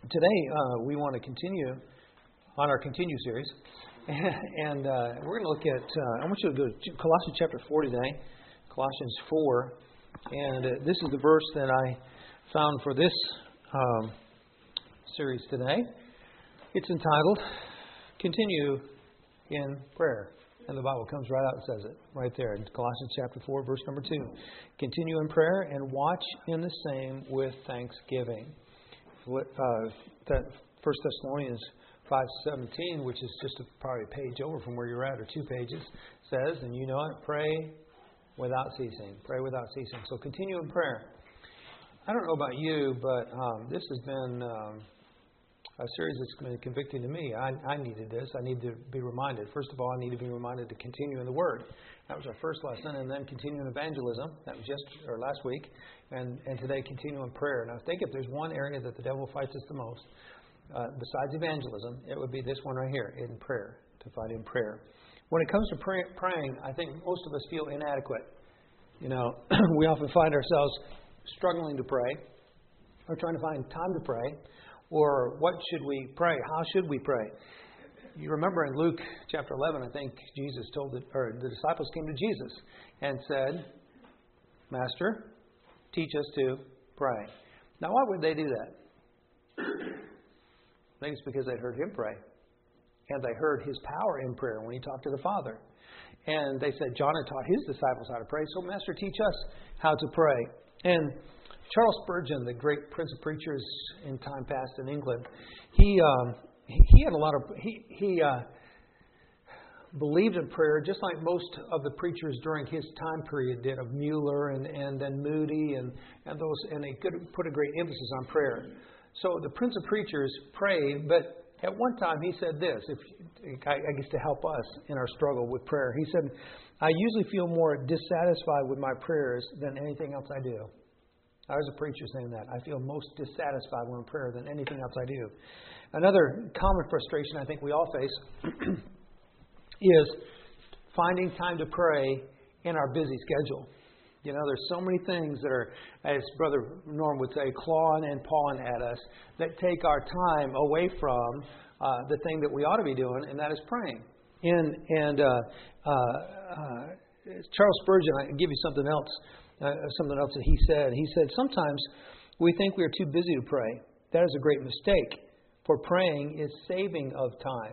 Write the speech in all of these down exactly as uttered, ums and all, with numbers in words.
Today, uh, we want to continue on our Continue series. and uh, we're going to look at, uh, I want you to go to Colossians chapter four today. Colossians four. And uh, this is the verse that I found for this um, series today. It's entitled, Continue in Prayer. And the Bible comes right out and says it right there in Colossians chapter four, verse number two. Continue in prayer and watch in the same with thanksgiving. Uh, that First Thessalonians five seventeen, which is just a, probably a page over from where you're at, or two pages, says, and you know it, pray without ceasing. Pray without ceasing. So continue in prayer. I don't know about you, but um, this has been um, a series that's been convicting to me. I, I needed this. I need to be reminded. First of all, I need to be reminded to continue in the Word. That was our first lesson, and then continue in evangelism. That was just or last week, and and today continue in prayer. Now, I think if there's one area that the devil fights us the most, uh, besides evangelism, it would be this one right here, in prayer. To fight in prayer. When it comes to pray, praying, I think most of us feel inadequate. You know, we often find ourselves struggling to pray, or trying to find time to pray, or what should we pray? How should we pray? You remember in Luke chapter eleven, I think Jesus told the, or the disciples came to Jesus and said, Master, teach us to pray. Now, why would they do that? I think it's because they'd heard him pray. And they heard his power in prayer when he talked to the Father. And they said, John had taught his disciples how to pray, so Master, teach us how to pray. And Charles Spurgeon, the great prince of preachers in time past in England, he um, he, he had a lot of he he uh, believed in prayer, just like most of the preachers during his time period did, of Mueller and, and then Moody and and those, and they could put a great emphasis on prayer. So the prince of preachers prayed, but at one time he said this, if I, I guess to help us in our struggle with prayer, he said, "I usually feel more dissatisfied with my prayers than anything else I do." I was a preacher saying that. I feel most dissatisfied when I'm in prayer than anything else I do. Another common frustration I think we all face is finding time to pray in our busy schedule. You know, there's so many things that are, as Brother Norm would say, clawing and pawing at us that take our time away from uh, the thing that we ought to be doing, and that is praying. And, and uh, uh, uh, Charles Spurgeon, I can give you something else. Uh, something else that he said. He said, sometimes we think we are too busy to pray. That is a great mistake, for praying is saving of time.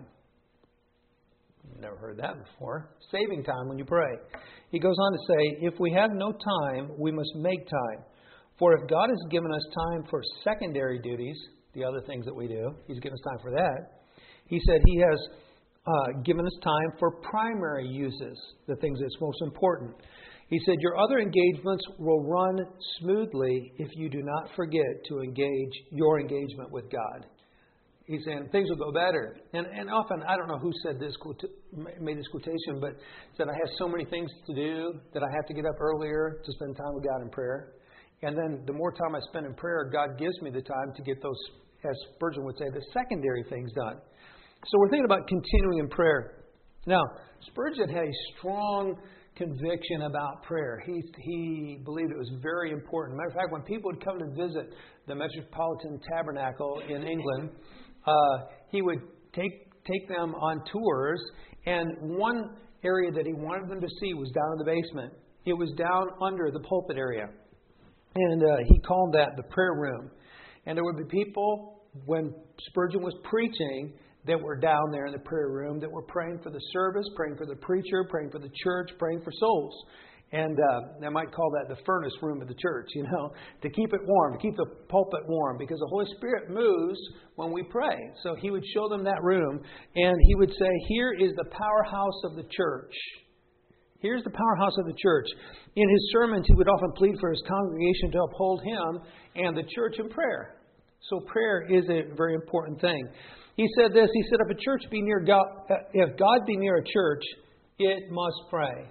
Never heard that before. Saving time when you pray. He goes on to say, if we have no time, we must make time. For if God has given us time for secondary duties, the other things that we do, He's given us time for that. He said He has uh, given us time for primary uses, the things that's most important. He said, your other engagements will run smoothly if you do not forget to engage your engagement with God. He's saying things will go better. And and often, I don't know who said this, made this quotation, but said, I have so many things to do that I have to get up earlier to spend time with God in prayer. And then the more time I spend in prayer, God gives me the time to get those, as Spurgeon would say, the secondary things done. So we're thinking about continuing in prayer. Now, Spurgeon had a strong conviction about prayer. He he believed it was very important. Matter of fact, when people would come to visit the Metropolitan Tabernacle in England, uh, he would take take them on tours, and one area that he wanted them to see was down in the basement. It was down under the pulpit area, and uh, he called that the prayer room. And there would be people, when Spurgeon was preaching, that were down there in the prayer room, that were praying for the service, praying for the preacher, praying for the church, praying for souls. And uh, they might call that the furnace room of the church, you know, to keep it warm, to keep the pulpit warm, because the Holy Spirit moves when we pray. So he would show them that room, and he would say, here is the powerhouse of the church. Here's the powerhouse of the church. In his sermons, he would often plead for his congregation to uphold him and the church in prayer. So prayer is a very important thing. He said this, he said, if a church be near God, if God be near a church, it must pray.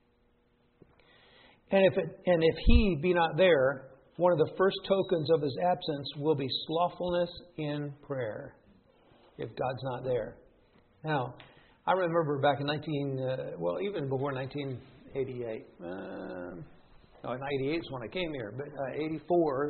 And if it, and if He be not there, one of the first tokens of His absence will be slothfulness in prayer, if God's not there. Now, I remember back in nineteen, uh, well, even before nineteen eighty-eight. Uh, no, in eighty-eight is when I came here, but uh, eighty-four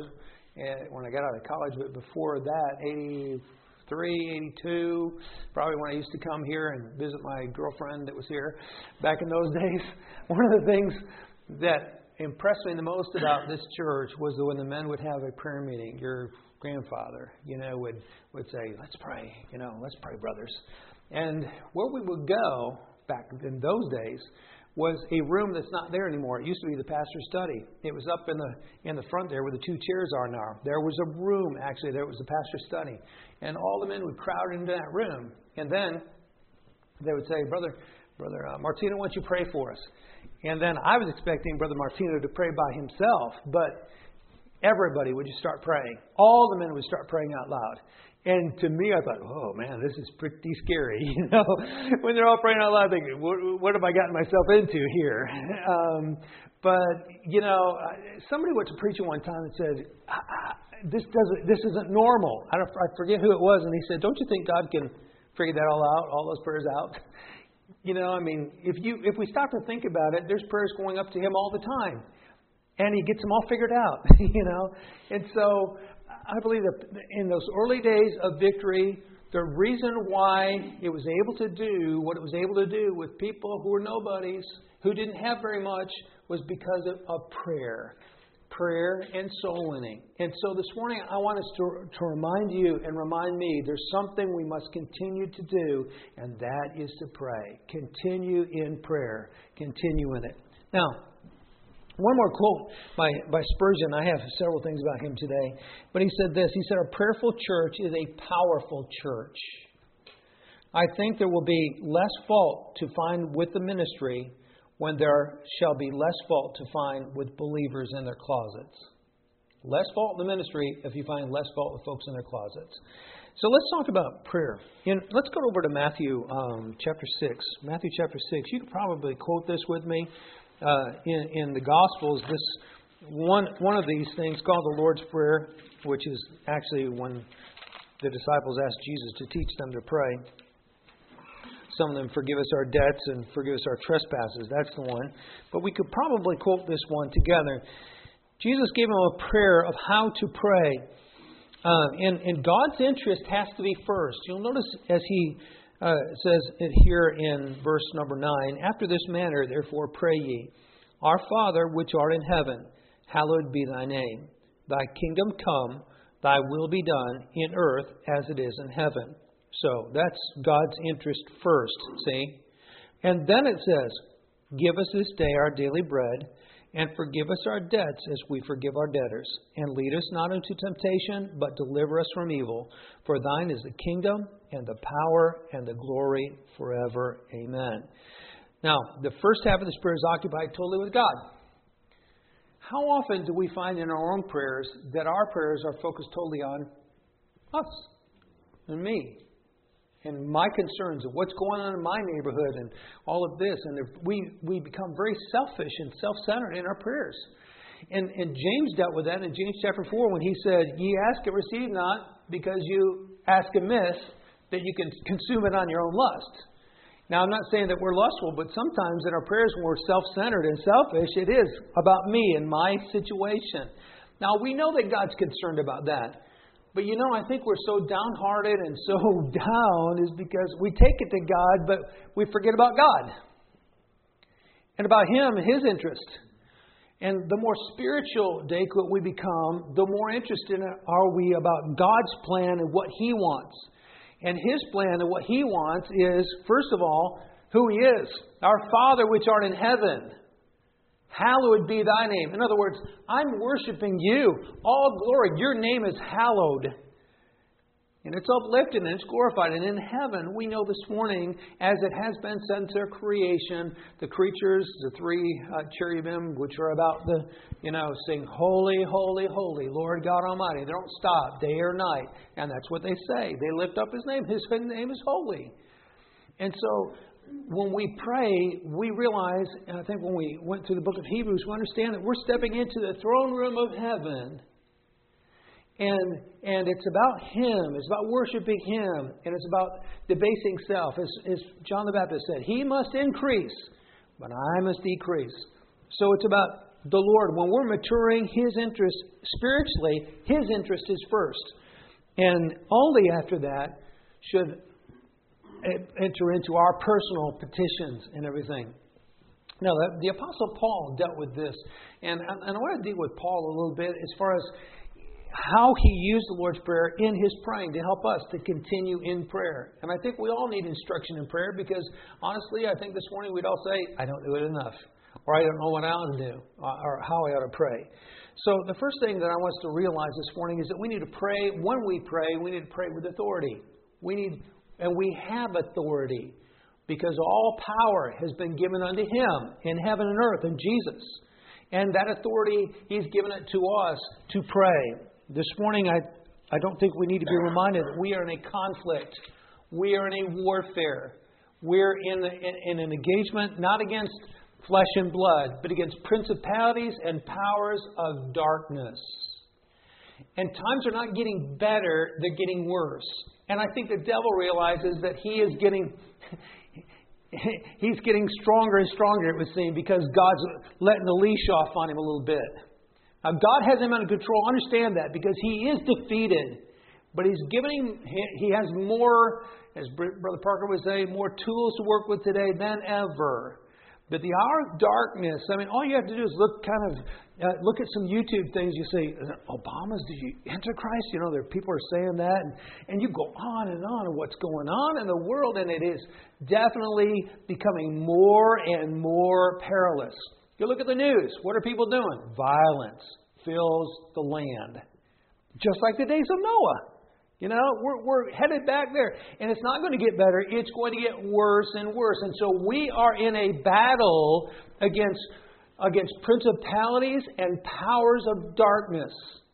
and when I got out of college, but before that, eighty-three, eighty-two, probably when I used to come here and visit my girlfriend that was here back in those days. One of the things that impressed me the most about this church was when the men would have a prayer meeting. Your grandfather, you know, would, would say, let's pray, you know, let's pray, brothers. And where we would go back in those days was a room that's not there anymore. It used to be the pastor's study. It was up in the in the front there where the two chairs are now. There was a room, actually, there was the pastor's study. And all the men would crowd into that room. And then they would say, Brother, Brother uh, Martino, why don't you pray for us? And then I was expecting Brother Martino to pray by himself, but everybody would just start praying. All the men would start praying out loud. And to me, I thought, oh, man, this is pretty scary. You know, when they're all praying out loud, thinking, what, what have I gotten myself into here? Um, but, you know, somebody went to preaching one time and said, this doesn't, this isn't normal. I, don't, I forget who it was. And he said, don't you think God can figure that all out, all those prayers out? You know, I mean, if you if we stop to think about it, there's prayers going up to him all the time. And he gets them all figured out, you know. And so I believe that in those early days of victory, the reason why it was able to do what it was able to do with people who were nobodies, who didn't have very much, was because of, of prayer. Prayer and soul winning. And so this morning I want us to, to remind you and remind me there's something we must continue to do, and that is to pray. Continue in prayer. Continue in it. Now, one more quote by, by Spurgeon. I have several things about him today. But he said this. He said, a prayerful church is a powerful church. I think there will be less fault to find with the ministry when there shall be less fault to find with believers in their closets. Less fault in the ministry if you find less fault with folks in their closets. So let's talk about prayer. In, let's go over to Matthew um, chapter six. Matthew chapter six. You could probably quote this with me. Uh, in, in the Gospels, this one one of these things called the Lord's Prayer, which is actually when the disciples asked Jesus to teach them to pray. Some of them, forgive us our debts and forgive us our trespasses. That's the one. But we could probably quote this one together. Jesus gave them a prayer of how to pray. Uh, and, and God's interest has to be first. You'll notice as he uh, says it here in verse number nine, after this manner, therefore, pray ye, Our Father, which art in heaven, hallowed be thy name. Thy kingdom come, thy will be done in earth as it is in heaven. So that's God's interest first, see? And then it says, give us this day our daily bread, and forgive us our debts as we forgive our debtors. And lead us not into temptation, but deliver us from evil. For thine is the kingdom, and the power, and the glory forever. Amen. Now, the first half of this prayer is occupied totally with God. How often do we find in our own prayers that our prayers are focused totally on us and me? And my concerns of what's going on in my neighborhood and all of this. And we, we become very selfish and self-centered in our prayers. And, and James dealt with that in James chapter four when he said, ye ask and receive not because you ask amiss that you can consume it on your own lust. Now, I'm not saying that we're lustful, but sometimes in our prayers when we're self-centered and selfish, it is about me and my situation. Now, we know that God's concerned about that. But, you know, I think we're so downhearted and so down is because we take it to God, but we forget about God and about Him and His interest. And the more spiritual Daquit we become, the more interested are we about God's plan and what He wants. And His plan and what He wants is, first of all, who He is. Our Father which art in heaven, hallowed be thy name. In other words, I'm worshiping you. All glory. Your name is hallowed. And it's uplifted and it's glorified. And in heaven, we know this morning, as it has been since their creation, the creatures, the three uh, cherubim, which are about the, you know, sing, holy, holy, holy, Lord God Almighty. They don't stop day or night. And that's what they say. They lift up His name. His name is holy. And so when we pray, we realize, and I think when we went through the book of Hebrews, we understand that we're stepping into the throne room of heaven. And and it's about Him. It's about worshiping Him. And it's about debasing self. As, as John the Baptist said, He must increase, but I must decrease. So it's about the Lord, when we're maturing, His interest, spiritually, His interest is first. And only after that should it enter into our personal petitions and everything. Now, the, the Apostle Paul dealt with this. And, and I want to deal with Paul a little bit as far as how he used the Lord's Prayer in his praying to help us to continue in prayer. And I think we all need instruction in prayer because, honestly, I think this morning we'd all say, I don't do it enough. Or I don't know what I ought to do. Or how I ought to pray. So the first thing that I want us to realize this morning is that we need to pray. When we pray, we need to pray with authority. We need, and we have authority. Because all power has been given unto Him in heaven and earth, in Jesus. And that authority, He's given it to us to pray. This morning, I, I don't think we need to be reminded that we are in a conflict. We are in a warfare. We're in, in, in an engagement not against flesh and blood, but against principalities and powers of darkness. And times are not getting better, they're getting worse. And I think the devil realizes that he is getting... He's getting stronger and stronger, it would seem, because God's letting the leash off on him a little bit. Now, God has him under control. Understand that, because he is defeated. But He's giving him, he has more, as Brother Parker would say, more tools to work with today than ever. But the hour of darkness, I mean, all you have to do is look kind of, uh, look at some YouTube things. You say, Obama's the Antichrist? You know, there people are saying that. And, and you go on and on of what's going on in the world. And it is definitely becoming more and more perilous. You look at the news. What are people doing? Violence fills the land. Just like the days of Noah. You know, we're, we're headed back there. And it's not going to get better. It's going to get worse and worse. And so we are in a battle against, against principalities and powers of darkness.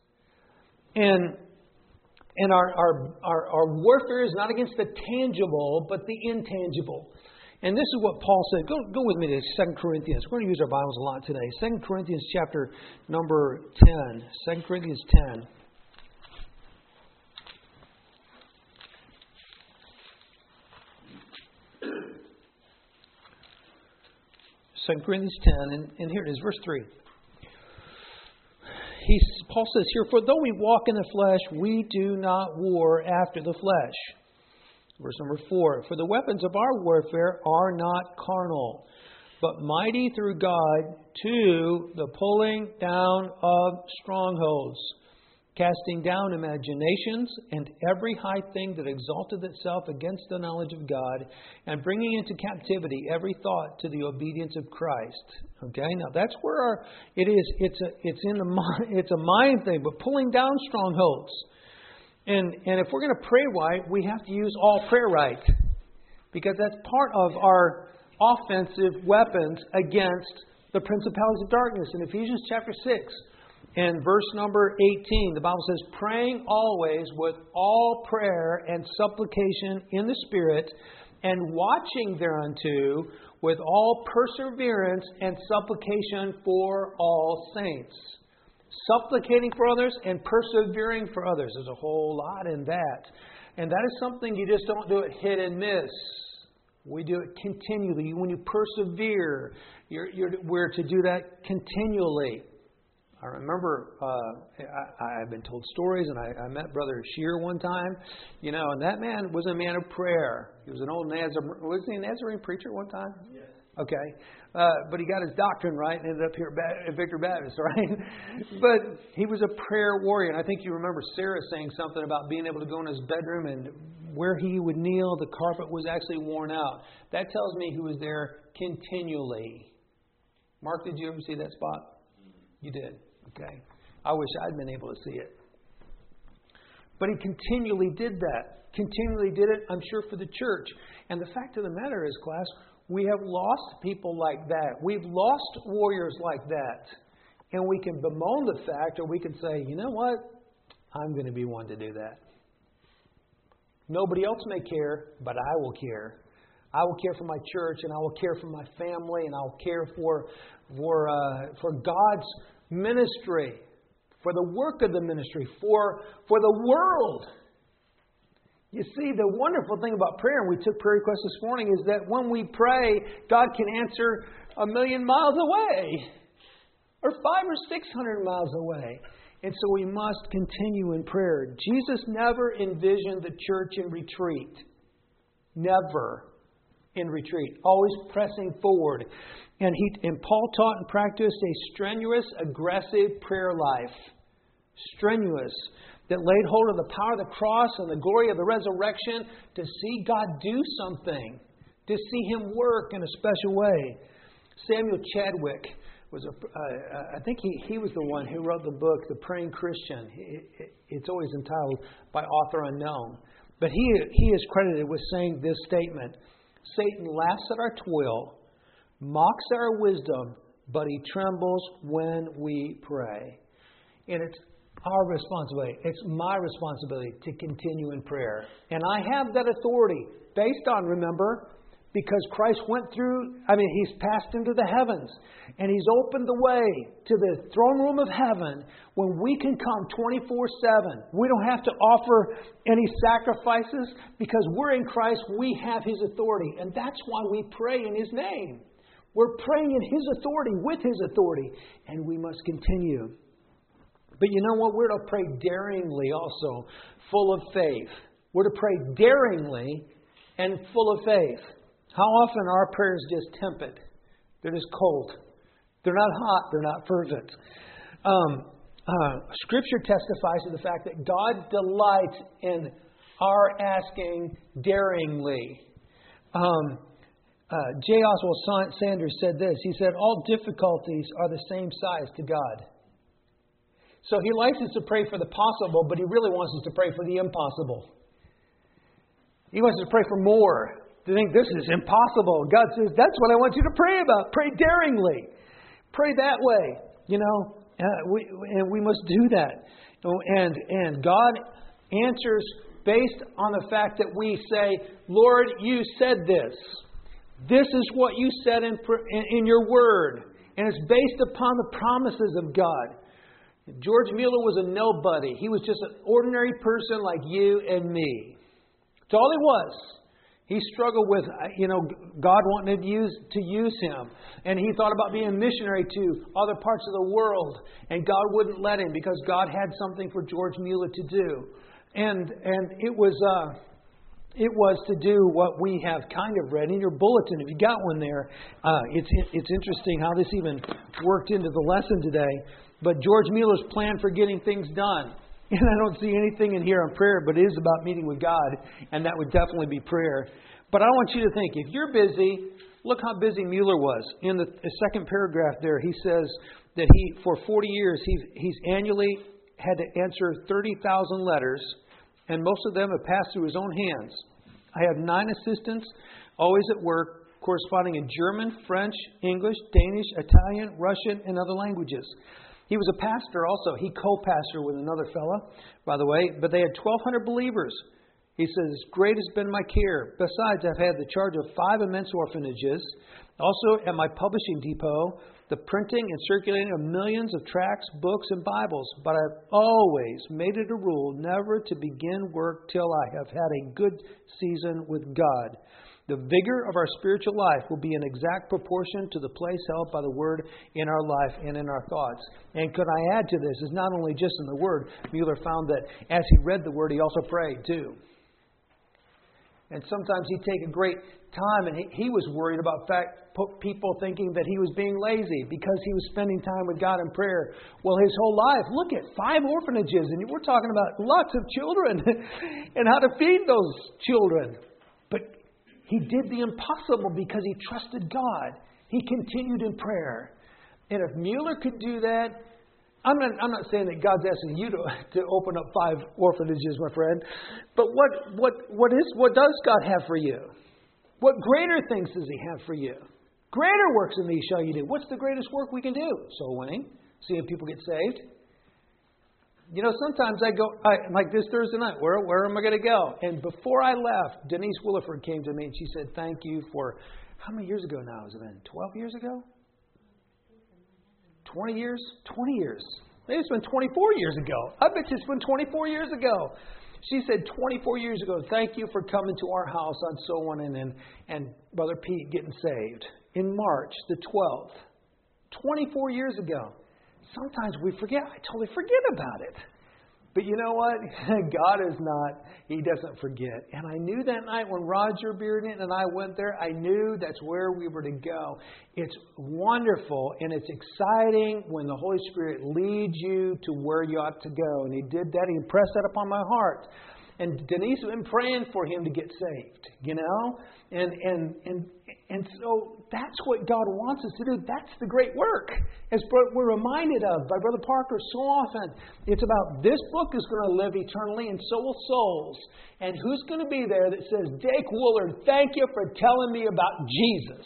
And, and our, our, our, our warfare is not against the tangible, but the intangible. And this is what Paul said. Go, go with me to Second Corinthians. We're going to use our Bibles a lot today. Second Corinthians chapter number ten. Second Corinthians ten. Second Corinthians ten, and, and here it is, verse three. He, Paul says here, for though we walk in the flesh, we do not war after the flesh. Verse number four, for the weapons of our warfare are not carnal, but mighty through God to the pulling down of strongholds, casting down imaginations and every high thing that exalteth itself against the knowledge of God, and bringing into captivity every thought to the obedience of Christ. Okay, now that's where our, it is. It's a it's in the mind. It's a mind thing, but pulling down strongholds. And and if we're going to pray right, we have to use all prayer right, because that's part of our offensive weapons against the principalities of darkness. In Ephesians chapter six. In verse number eighteen, the Bible says, praying always with all prayer and supplication in the Spirit, and watching thereunto with all perseverance and supplication for all saints. Supplicating for others and persevering for others. There's a whole lot in that. And that is something you just don't do it hit and miss. We do it continually. When you persevere, you're, you're, we're to do that continually. I remember uh, I, I've been told stories, and I, I met Brother Shear one time, you know, and that man was a man of prayer. He was an old Nazarene. Was he a Nazarene preacher one time? Yes. Okay. Uh, but he got his doctrine right and ended up here at Victor Baptist, right? But he was a prayer warrior. And I think you remember Sarah saying something about being able to go in his bedroom and where he would kneel, the carpet was actually worn out. That tells me he was there continually. Mark, did you ever see that spot? You did. Okay. I wish I'd been able to see it. But he continually did that. Continually did it, I'm sure, for the church. And the fact of the matter is, class, we have lost people like that. We've lost warriors like that. And we can bemoan the fact, or we can say, you know what? I'm going to be one to do that. Nobody else may care, but I will care. I will care for my church, and I will care for my family, and I will care for for uh, for God's ministry, for the work of the ministry, for for the world. You see, the wonderful thing about prayer, and we took prayer requests this morning, is that when we pray, God can answer a million miles away. or five or six hundred miles away. And so we must continue in prayer. Jesus never envisioned the church in retreat. Never in retreat. Always pressing forward. And he and Paul taught and practiced a strenuous, aggressive prayer life. Strenuous. That laid hold of the power of the cross and the glory of the resurrection to see God do something. To see Him work in a special way. Samuel Chadwick was a, uh, I think he, he was the one who wrote the book, The Praying Christian. It, it, it's always entitled by author unknown. But he, he is credited with saying this statement: Satan laughs at our toil, mocks our wisdom, but he trembles when we pray. And it's our responsibility. It's my responsibility to continue in prayer. And I have that authority based on, remember, because Christ went through, I mean, He's passed into the heavens. And He's opened the way to the throne room of heaven when we can come twenty-four seven. We don't have to offer any sacrifices because we're in Christ. We have His authority. And that's why we pray in His name. We're praying in His authority, with His authority. And we must continue. But you know what? We're to pray daringly also, full of faith. We're to pray daringly and full of faith. How often are our prayers just tepid? They're just cold. They're not hot. They're not fervent. Um, uh, scripture testifies to the fact that God delights in our asking daringly. Um, uh, J. Oswald Sanders said this. He said, all difficulties are the same size to God. So He likes us to pray for the possible, but He really wants us to pray for the impossible. He wants us to pray for more. To think this is impossible. God says, that's what I want you to pray about. Pray daringly. Pray that way. You know, uh, we, and we must do that. And, and God answers based on the fact that we say, Lord, you said this. This is what you said in, in your word. And it's based upon the promises of God. George Mueller was a nobody. He was just an ordinary person like you and me. That's all he was. He struggled with, you know, God wanting to use, to use him. And he thought about being a missionary to other parts of the world. And God wouldn't let him because God had something for George Mueller to do. And and it was uh, it was to do what we have kind of read in your bulletin. If you got one there, uh, it's it's interesting how this even worked into the lesson today. But George Mueller's plan for getting things done. And I don't see anything in here on prayer, but it is about meeting with God, and that would definitely be prayer. But I want you to think, if you're busy, look how busy Mueller was. In the, the second paragraph there, he says that he, for forty years, he's, he's annually had to answer thirty thousand letters, and most of them have passed through his own hands. I have nine assistants, always at work, corresponding in German, French, English, Danish, Italian, Russian, and other languages. He was a pastor also. He co-pastored with another fella, by the way. But they had twelve hundred believers. He says, great has been my care. Besides, I've had the charge of five immense orphanages. Also, at my publishing depot, the printing and circulating of millions of tracts, books, and Bibles. But I've always made it a rule never to begin work till I have had a good season with God. The vigor of our spiritual life will be in exact proportion to the place held by the Word in our life and in our thoughts. And could I add to this, is not only just in the Word, Mueller found that as he read the Word, he also prayed too. And sometimes he'd take a great time, and he, he was worried about fact, people thinking that he was being lazy because he was spending time with God in prayer. Well, his whole life, look at five orphanages, and we're talking about lots of children and how to feed those children. But he did the impossible because he trusted God. He continued in prayer. And if Mueller could do that, I'm not, I'm not saying that God's asking you to, to open up five orphanages, my friend. But what, what, what, is, what does God have for you? What greater things does He have for you? Greater works than these shall you do. What's the greatest work we can do? Soul winning. Seeing people get saved. You know, sometimes I go, I, like this Thursday night, where where am I going to go? And before I left, Denise Williford came to me and she said, thank you for, how many years ago now has it been? twelve years ago? twenty years? twenty years. Maybe it's been twenty-four years ago. I bet you it's been twenty-four years ago. She said twenty-four years ago, thank you for coming to our house on so winning and, and Brother Pete getting saved in March the twelfth. twenty-four years ago. sometimes we forget. I totally forget about it. But you know what? God is not, He doesn't forget. And I knew that night when Roger Bearden and I went there, I knew that's where we were to go. It's wonderful and it's exciting when the Holy Spirit leads you to where you ought to go. And He did that. He impressed that upon my heart. And Denise has been praying for him to get saved, you know? And and and and so that's what God wants us to do. That's the great work. As we're reminded of by Brother Parker so often, it's about this book is going to live eternally and so will souls. And who's going to be there that says, Dake Woolard, thank you for telling me about Jesus.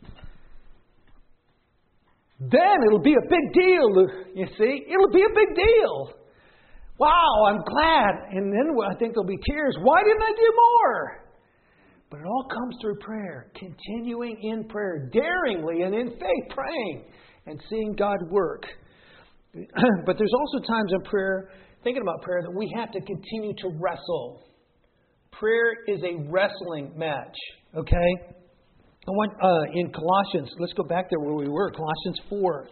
Then it'll be a big deal, you see. It'll be a big deal. Wow, I'm glad. And then I think there'll be tears. Why didn't I do more? But it all comes through prayer. Continuing in prayer. Daringly and in faith praying. And seeing God work. But there's also times in prayer, thinking about prayer, that we have to continue to wrestle. Prayer is a wrestling match. Okay? I want uh, in Colossians, let's go back there where we were. Colossians four.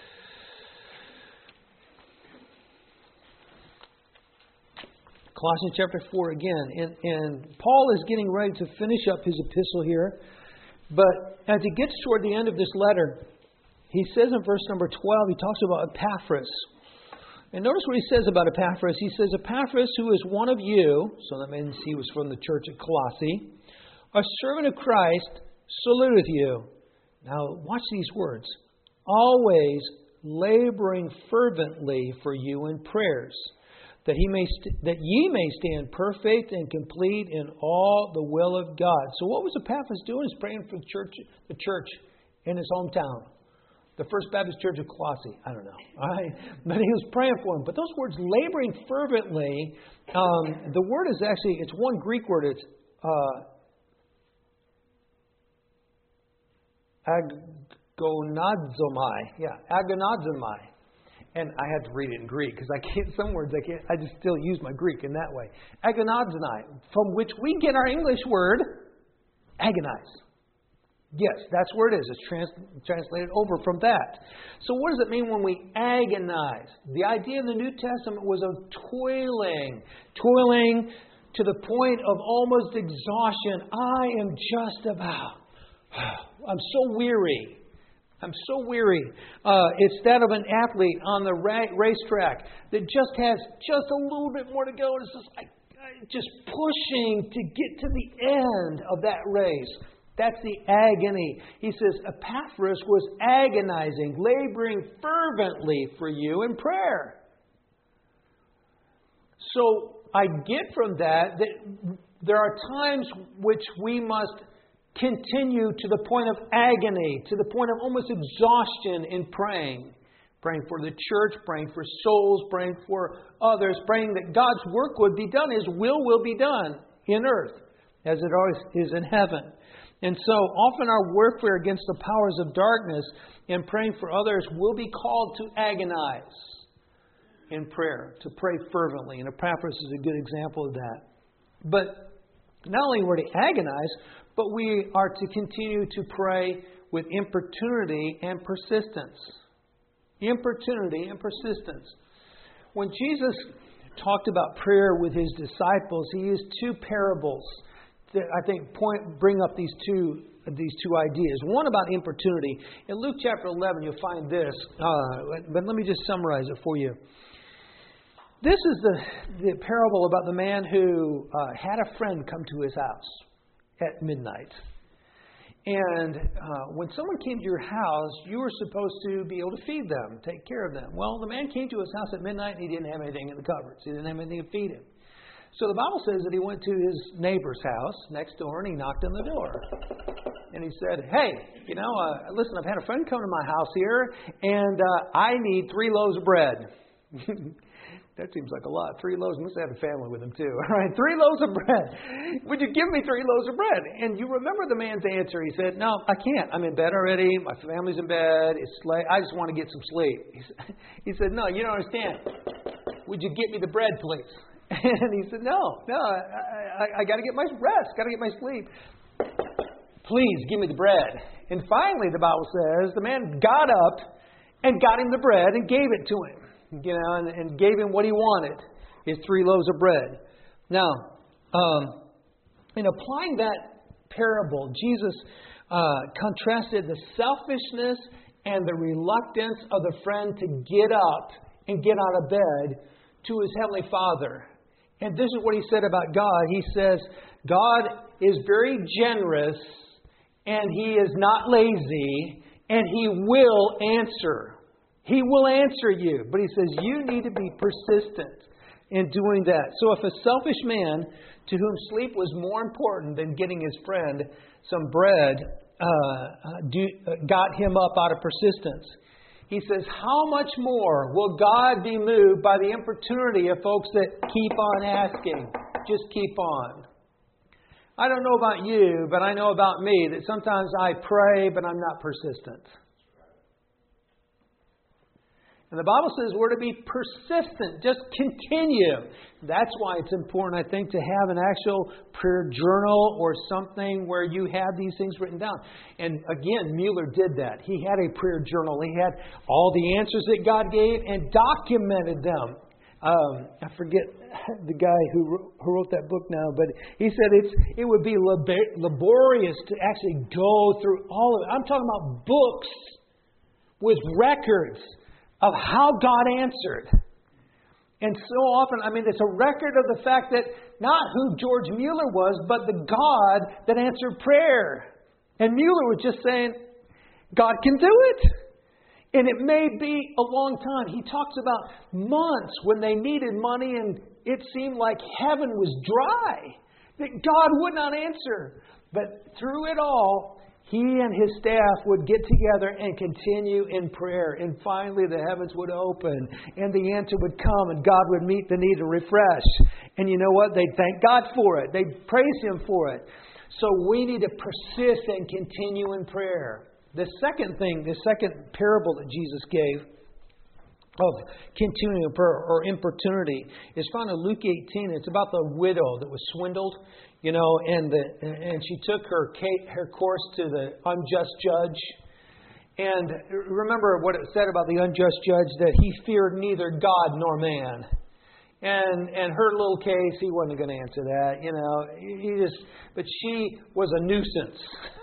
Colossians chapter four again. And, and Paul is getting ready to finish up his epistle here. But as he gets toward the end of this letter, he says in verse number twelve, he talks about Epaphras. And notice what he says about Epaphras. He says, Epaphras, who is one of you, so that means he was from the church at Colossae, a servant of Christ, saluteth you. Now, watch these words. Always laboring fervently for you in prayers, that he may st- that ye may stand perfect and complete in all the will of God. So what was Epaphras doing? He's praying for the church, the church in his hometown. The First Baptist Church of Colossae. I don't know. All right? But he was praying for him. But those words, laboring fervently, um, the word is actually, it's one Greek word. It's uh, agonadzomai. Yeah, agonadzomai. And I had to read it in Greek because I can't, some words I can't, I just still use my Greek in that way. Agonadzomai, from which we get our English word, agonize. Yes, that's where it is. It's trans, translated over from that. So what does it mean when we agonize? The idea in the New Testament was of toiling. Toiling to the point of almost exhaustion. I am just about, I'm so weary. I'm so weary. Uh, it's that of an athlete on the ra- racetrack that just has just a little bit more to go. And it's just, I, I, just pushing to get to the end of that race. That's the agony. He says Epaphras was agonizing, laboring fervently for you in prayer. So I get from that that there are times which we must continue to the point of agony, to the point of almost exhaustion in praying. Praying for the church, praying for souls, praying for others, praying that God's work would be done, His will will be done in earth as it always is in heaven. And so often our warfare against the powers of darkness and praying for others will be called to agonize in prayer, to pray fervently. And Epaphras is a good example of that. But not only were to agonize, but we are to continue to pray with importunity and persistence. Importunity and persistence. When Jesus talked about prayer with His disciples, He used two parables that I think point bring up these two these two ideas. One about importunity. In Luke chapter eleven, you'll find this. Uh, but let me just summarize it for you. This is the, the parable about the man who uh, had a friend come to his house at midnight. And uh, when someone came to your house, you were supposed to be able to feed them, take care of them. Well, the man came to his house at midnight and he didn't have anything in the cupboards. He didn't have anything to feed him. So the Bible says that he went to his neighbor's house next door and he knocked on the door. And he said, hey, you know, uh, listen, I've had a friend come to my house here and uh, I need three loaves of bread. That seems like a lot. Three loaves. He must have had a family with him too. All right, three loaves of bread. Would you give me three loaves of bread? And you remember the man's answer. He said, no, I can't. I'm in bed already. My family's in bed. It's late. I just want to get some sleep. He said, he said, no, you don't understand. Would you get me the bread, please? And he said, no, no, I, I, I got to get my rest, got to get my sleep. Please give me the bread. And finally, the Bible says, the man got up and got him the bread and gave it to him, you know, and, and gave him what he wanted, his three loaves of bread. Now, um, in applying that parable, Jesus uh, contrasted the selfishness and the reluctance of the friend to get up and get out of bed to his Heavenly Father. And this is what he said about God. He says, God is very generous, and He is not lazy, and He will answer. He will answer you. But He says you need to be persistent in doing that. So if a selfish man to whom sleep was more important than getting his friend some bread uh, do, uh, got him up out of persistence, he says, how much more will God be moved by the importunity of folks that keep on asking? Just keep on. I don't know about you, but I know about me that sometimes I pray, but I'm not persistent. And the Bible says we're to be persistent. Just continue. That's why it's important, I think, to have an actual prayer journal or something where you have these things written down. And again, Mueller did that. He had a prayer journal. He had all the answers that God gave and documented them. Um, I forget the guy who wrote, who wrote that book now, but he said it's it would be lab- laborious to actually go through all of it. I'm talking about books with records of how God answered. And so often, I mean, it's a record of the fact that not who George Mueller was, but the God that answered prayer. And Mueller was just saying, God can do it. And it may be a long time. He talks about months when they needed money and it seemed like heaven was dry, that God would not answer. But through it all, he and his staff would get together and continue in prayer. And finally the heavens would open and the answer would come and God would meet the need to refresh. And you know what? They'd thank God for it. They'd praise Him for it. So we need to persist and continue in prayer. The second thing, the second parable that Jesus gave of continuing prayer or importunity is found in Luke eighteen. It's about the widow that was swindled, you know, and the and she took her her course to the unjust judge. And remember what it said about the unjust judge, that he feared neither God nor man. And and her little case, he wasn't going to answer that, you know. He just, but she was a nuisance.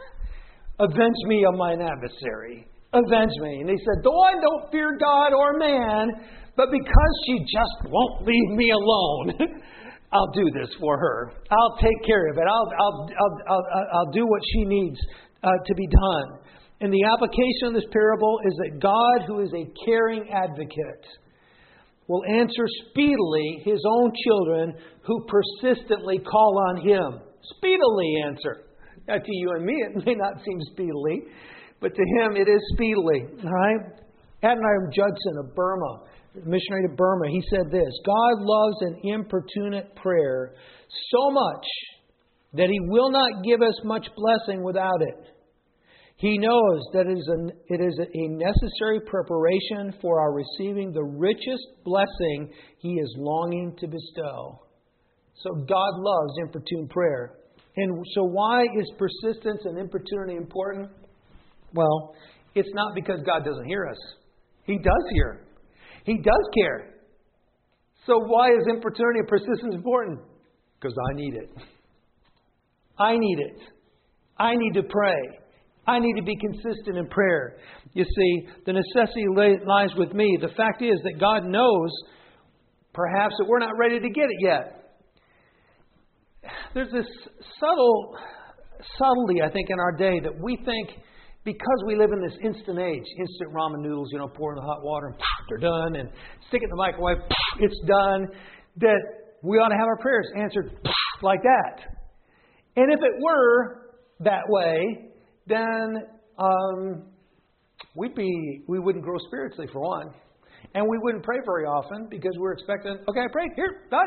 Avenge me of mine adversary. Avenge me. And he said, though I don't fear God or man, but because she just won't leave me alone, I'll do this for her. I'll take care of it. I'll I'll I'll I'll, I'll do what she needs uh, to be done. And the application of this parable is that God, who is a caring advocate, will answer speedily His own children who persistently call on Him. Speedily answer. Now, to you and me, it may not seem speedily, but to Him, it is speedily. All right? Adoniram Judson of Burma, missionary to Burma, he said this: God loves an importunate prayer so much that He will not give us much blessing without it. He knows that it is a, it is a necessary preparation for our receiving the richest blessing He is longing to bestow. So God loves importune prayer. And so why is persistence and importunity important? Well, it's not because God doesn't hear us. He does hear. He does care. So why is importunity and persistence important? Because I need it. I need it. I need to pray. I need to be consistent in prayer. You see, the necessity lies with me. The fact is that God knows perhaps that we're not ready to get it yet. There's this subtle subtlety, I think, in our day that we think because we live in this instant age, instant ramen noodles, you know, pour in the hot water and they're done, and stick it in the microwave, it's done, that we ought to have our prayers answered like that. And if it were that way, then um, we'd be we wouldn't grow spiritually, for one, and we wouldn't pray very often because we're expecting, okay, I prayed, here, done.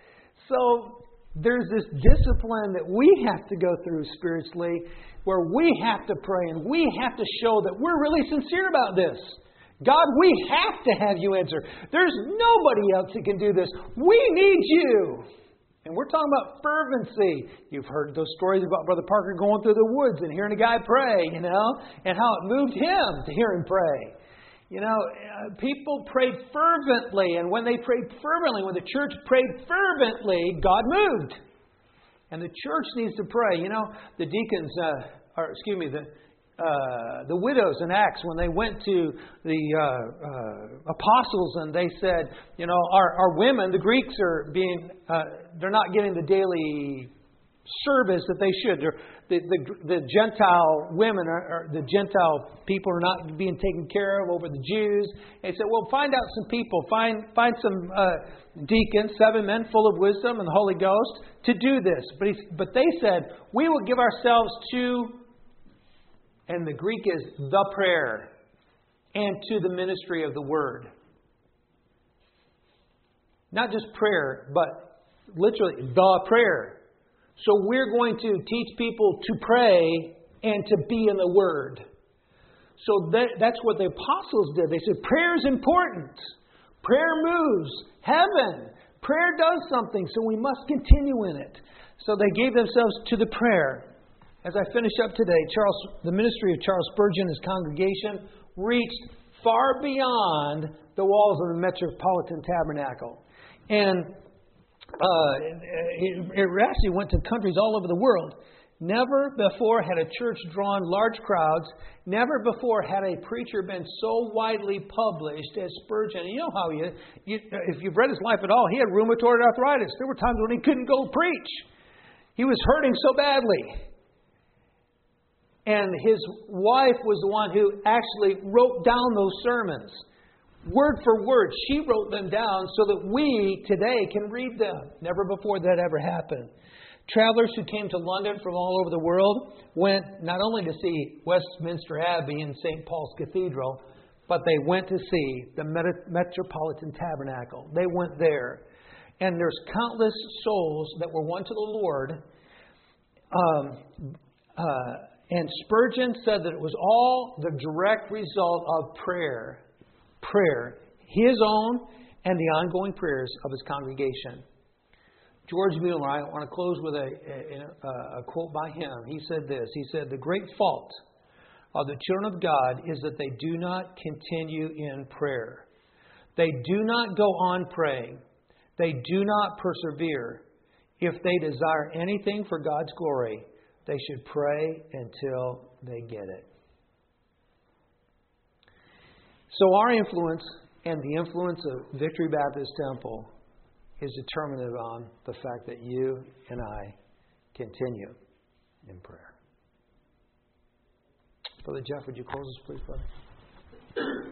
So there's this discipline that we have to go through spiritually, where we have to pray and we have to show that we're really sincere about this. God, we have to have you answer. There's nobody else that can do this. We need you. And we're talking about fervency. You've heard those stories about Brother Parker going through the woods and hearing a guy pray, you know, and how it moved him to hear him pray. You know, uh, people prayed fervently, and when they prayed fervently, when the church prayed fervently, God moved. And the church needs to pray. You know, the deacons, uh, or excuse me, the uh, the widows in Acts, when they went to the uh, uh, apostles and they said, you know, our, our women, the Greeks are being, uh, they're not getting the daily service that they should. They're, the, the the Gentile women, are, or the Gentile people are not being taken care of over the Jews. They said, well, find out some people, find find some uh, deacons, seven men full of wisdom and the Holy Ghost to do this. But he, but they said, we will give ourselves to, and the Greek is the prayer, and to the ministry of the word. Not just prayer, but literally the prayer. So we're going to teach people to pray and to be in the Word. So that, that's what the apostles did. They said prayer is important. Prayer moves heaven. Prayer does something, so we must continue in it. So they gave themselves to the prayer. As I finish up today, Charles, the ministry of Charles Spurgeon and his congregation reached far beyond the walls of the Metropolitan Tabernacle. And Uh, it, it actually went to countries all over the world. Never before had a church drawn large crowds. Never before had a preacher been so widely published as Spurgeon. And you know how you, you, if you've read his life at all, he had rheumatoid arthritis. There were times when he couldn't go preach. He was hurting so badly. And his wife was the one who actually wrote down those sermons. Word for word, she wrote them down so that we today can read them. Never before that ever happened. Travelers who came to London from all over the world went not only to see Westminster Abbey and Saint Paul's Cathedral, but they went to see the Metropolitan Tabernacle. They went there. And there's countless souls that were won to the Lord. Um, uh, and Spurgeon said that it was all the direct result of prayer. Prayer, his own and the ongoing prayers of his congregation. George Mueller, I want to close with a, a, a quote by him. He said this. He said, the great fault of the children of God is that they do not continue in prayer. They do not go on praying. They do not persevere. If they desire anything for God's glory, they should pray until they get it. So our influence and the influence of Victory Baptist Temple is determinative on the fact that you and I continue in prayer. Brother Jeff, would you close us, please, brother?